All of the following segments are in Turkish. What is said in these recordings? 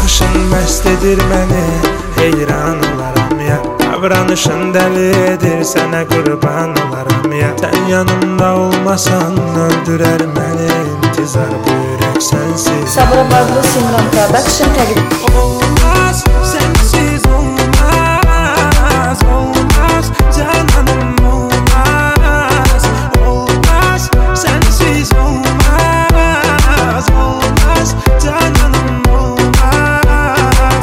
Baxışın məst edir məni, heyran olaram ya. Davranışın dəlidir, sənə qurban olaram ya. Sən yanımda olmasan öldürər məni intizar, bu ürək sənsiz. Sabra Bağlı Simran Production təqdim. Olmaz, sənsiz olmaz, olmaz, cananım olmaz. Olmaz, sənsiz olmaz, olmaz, cananım olmaz.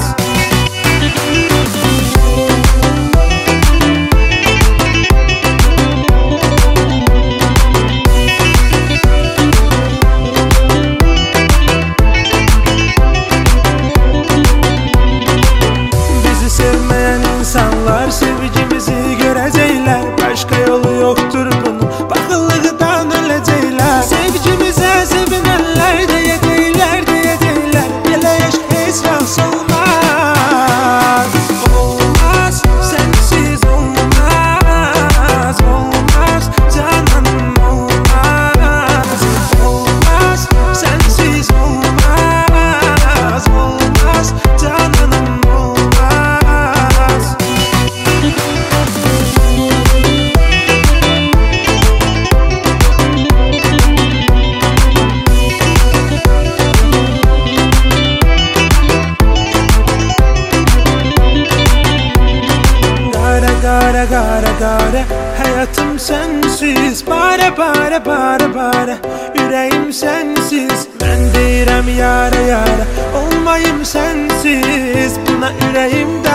Bizi sevmeyen insanlar sevgimizi görecekler. Başka yolu yoktur bunun, bakıllıktan ölecekler. Sevgimize sevinenler diyecekler, diyecekler. Hele aşk esras olmaz. Olmaz, sensiz olmaz, olmaz, cananım olmaz. Olmaz, sensiz olmaz, olmaz, cananım olmaz. Gara gara gara gara, hayatım sensiz. Bare bare bare bare, yüreğim sensiz. Ben deyirəm yara yara, olmayım sensiz. Buna yüreğim